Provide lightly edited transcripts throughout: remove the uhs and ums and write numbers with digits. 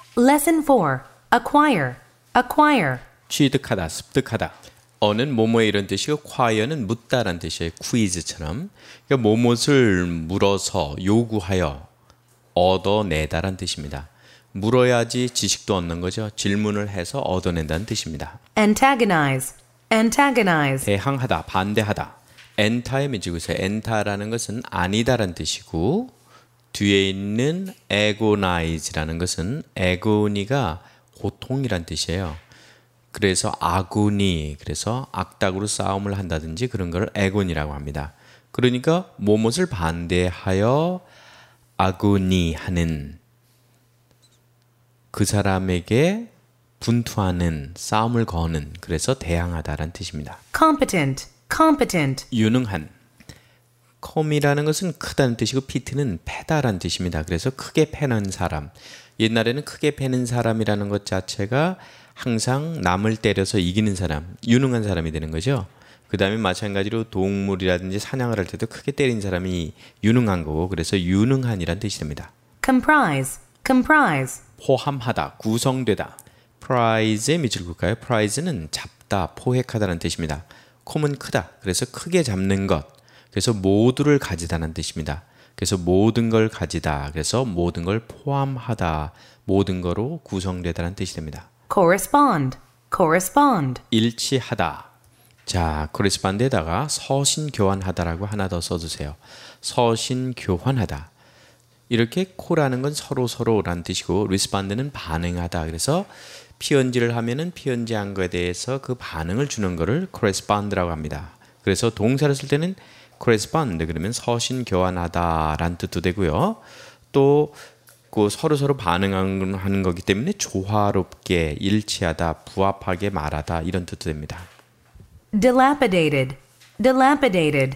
Lesson 4. Acquire. Acquire. 취득하다, 습득하다. 어는 뭐뭐의 이런 뜻이고 acquire는 묻다란 뜻이에요. 퀴즈처럼. 그러니까 뭐뭇을 물어서 요구하여 얻어내다란 뜻입니다. 물어야지 지식도 얻는 거죠. 질문을 해서 얻어낸다는 뜻입니다. Antagonize. Antagonize. 대항하다, 반대하다. 엔타의 미지구에서 엔타라는 것은 아니다란 뜻이고 뒤에 있는 agonize라는 것은 agony가 고통이란 뜻이에요. 그래서 아구니, 그래서 악닭으로 싸움을 한다든지 그런 걸 agony라고 합니다. 그러니까 뭐뭇을 반대하여 아구니하는 그 사람에게 분투하는, 싸움을 거는, 그래서 대항하다라는 뜻입니다. Competent. Competent. 유능한. 컴이라는 것은 크다는 뜻이고 피트는 패다라는 뜻입니다. 그래서 크게 패는 사람. 옛날에는 크게 패는 사람이라는 것 자체가 항상 남을 때려서 이기는 사람, 유능한 사람이 되는 거죠. 그 다음에 마찬가지로 동물이라든지 사냥을 할 때도 크게 때린 사람이 유능한 거고 그래서 유능한이란 뜻이 됩니다. Comprise. Comprise. 포함하다, 구성되다. prize의 밑줄 볼까요? prize는 잡다, 포획하다는 뜻입니다. 콤은 크다, 그래서 크게 잡는 것, 그래서 모두를 가지다는 뜻입니다. 그래서 모든 걸 가지다, 그래서 모든 걸 포함하다, 모든 거로 구성되다는 뜻이 됩니다. Correspond. Correspond. 일치하다. 자, correspond에다가 서신교환하다라고 하나 더 써주세요. 서신교환하다. 이렇게 코라는 건 서로라는 뜻이고 respond는 반응하다. 그래서 피언지를 하면은 피언지한 거에 대해서 그 반응을 주는 거를 correspond라고 합니다. 그래서 동사를 쓸 때는 correspond 그러면 서신 교환하다라는 뜻도 되고요. 또 그 서로 반응하는 거기 때문에 조화롭게 일치하다, 부합하게 말하다 이런 뜻도 됩니다. Dilapidated. Dilapidated.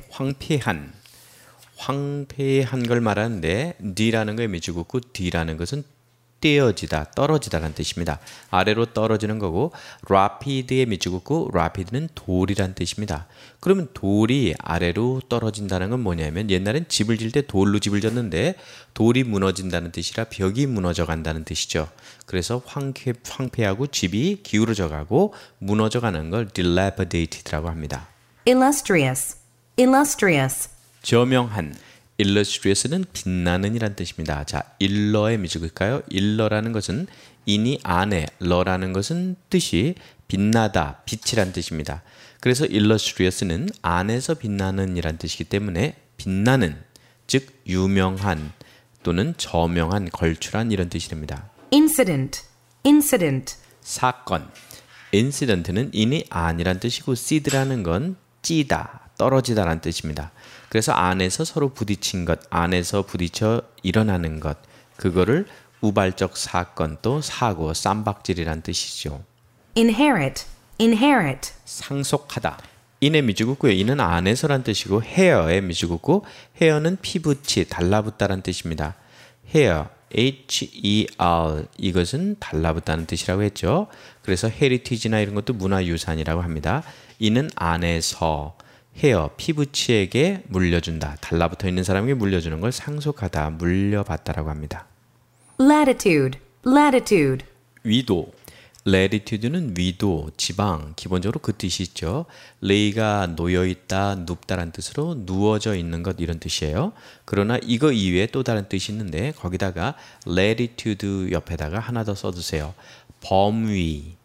황폐한 걸 말하는데 D라는 거에 미주고 D라는 것은 떼어지다, 떨어지다라는 뜻입니다. 아래로 떨어지는 거고 rapid의 미주고 rapid는 돌이란 뜻입니다. 그러면 돌이 아래로 떨어진다는 건 뭐냐면 옛날엔 집을 지을 때 돌로 집을 졌는데 돌이 무너진다는 뜻이라 벽이 무너져 간다는 뜻이죠. 그래서 황폐하고 집이 기울어져 가고 무너져 가는 걸 dilapidated라고 합니다. Illustrious. Illustrious. 저명한. illustrious는 빛나는 이란 뜻입니다. 자, 일러의 미적일까요? 일러라는 것은 인이 안에, 러라는 것은 뜻이 빛나다, 빛이란 뜻입니다. 그래서 illustrious는 안에서 빛나는 이란 뜻이기 때문에 빛나는, 즉 유명한 또는 저명한, 걸출한 이런 뜻이 됩니다. Incident. Incident. 사건. incident는 인이 안이란 뜻이고 seed라는 건 찌다, 떨어지다라는 뜻입니다. 그래서 안에서 서로 부딪힌 것, 안에서 부딪혀 일어나는 것, 그거를 우발적 사건 또 사고, 쌈박질이란 뜻이죠. Inherit. Inherit. 상속하다. 인의 미주국고요. 인은 안에서란 뜻이고 hair의 미주국고 hair는 피붙이, 달라붙다란 뜻입니다. hair, H-E-R 이것은 달라붙다는 뜻이라고 했죠. 그래서 heritage나 이런 것도 문화유산이라고 합니다. 인은 안에서 헤어, 피부치에게 물려준다. 달라붙어 있는 사람에게 물려주는 걸 상속하다, 물려받다라고 합니다. Latitude. Latitude. 위도. latitude는 위도, 지방, 기본적으로 그 뜻이 있죠. lay가 놓여있다, 눕다란 뜻으로 누워져 있는 것 이런 뜻이에요. 그러나 이거 이외에 또 다른 뜻이 있는데 거기다가 latitude 옆에다가 하나 더 써주세요. 범위,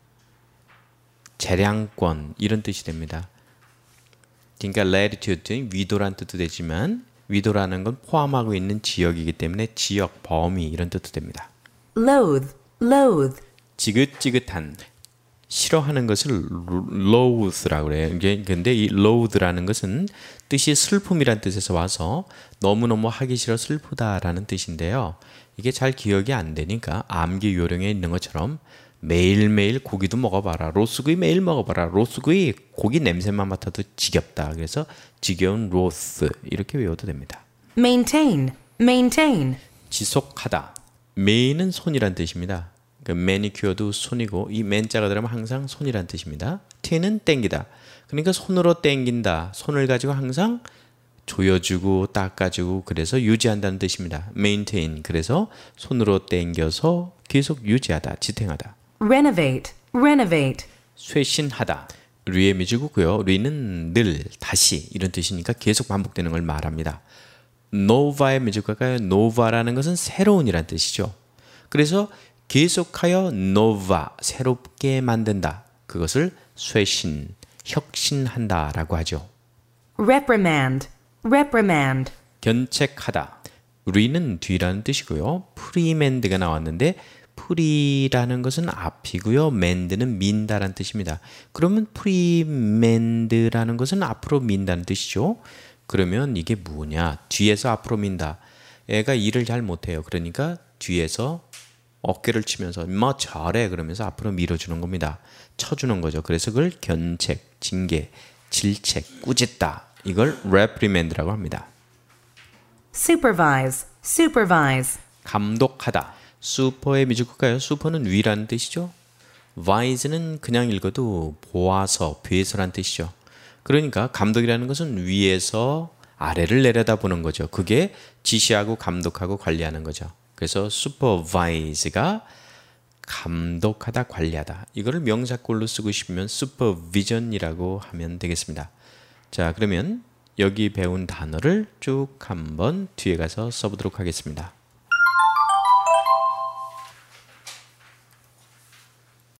재량권 이런 뜻이 됩니다. 그러니까 latitude, 위도란 뜻도 되지만 위도라는 건 포함하고 있는 지역이기 때문에 지역, 범위 이런 뜻도 됩니다. Loathe. Loathe. 지긋지긋한, 싫어하는 것을 loath라고 그래요. 근데 이 loath라는 것은 뜻이 슬픔이란 뜻에서 와서 너무너무 하기 싫어 슬프다라는 뜻인데요. 이게 잘 기억이 안 되니까 암기 요령에 있는 것처럼 매일매일 고기도 먹어봐라. 로스구이 매일 먹어봐라. 로스구이 고기 냄새만 맡아도 지겹다. 그래서 지겨운 로스 이렇게 외워도 됩니다. Maintain. Maintain. 지속하다. main은 손이란 뜻입니다. 그러니까 매니큐어도 손이고 이 맨자가 들어가면 항상 손이란 뜻입니다. t는 땡기다. 그러니까 손으로 땡긴다. 손을 가지고 항상 조여주고 닦아주고 그래서 유지한다는 뜻입니다. maintain. 그래서 손으로 땡겨서 계속 유지하다, 지탱하다. renovate, renovate, 쇄신하다. 리의 미주구고요. 리는 늘, 다시 이런 뜻이니까 계속 반복되는 걸 말합니다. 노바의 미주가가요. 노바라는 것은 새로운이란 뜻이죠. 그래서 계속하여 노바, 새롭게 만든다. 그것을 쇄신, 혁신한다라고 하죠. reprimand, reprimand, 견책하다. 리는 뒤라는 뜻이고요. 프리맨드가 나왔는데 프리라는 것은 앞이고요. 맨드는 민다라는 뜻입니다. 그러면 프리맨드라는 것은 앞으로 민다는 뜻이죠. 그러면 이게 뭐냐? 뒤에서 앞으로 민다. 애가 일을 잘 못해요. 그러니까 뒤에서 어깨를 치면서 뭐 잘해 그러면서 앞으로 밀어주는 겁니다. 쳐주는 거죠. 그래서 그걸 견책, 징계, 질책, 꾸짖다. 이걸 reprimand라고 합니다. supervise, supervise, 감독하다. 슈퍼의 미주국가요. 슈퍼는 위라는 뜻이죠. vise는 그냥 읽어도 보아서, 배서란 뜻이죠. 그러니까 감독이라는 것은 위에서 아래를 내려다보는 거죠. 그게 지시하고 감독하고 관리하는 거죠. 그래서 supervise가 감독하다, 관리하다. 이거를 명사꼴로 쓰고 싶으면 supervision이라고 하면 되겠습니다. 자, 그러면 여기 배운 단어를 쭉 한번 뒤에 가서 써보도록 하겠습니다.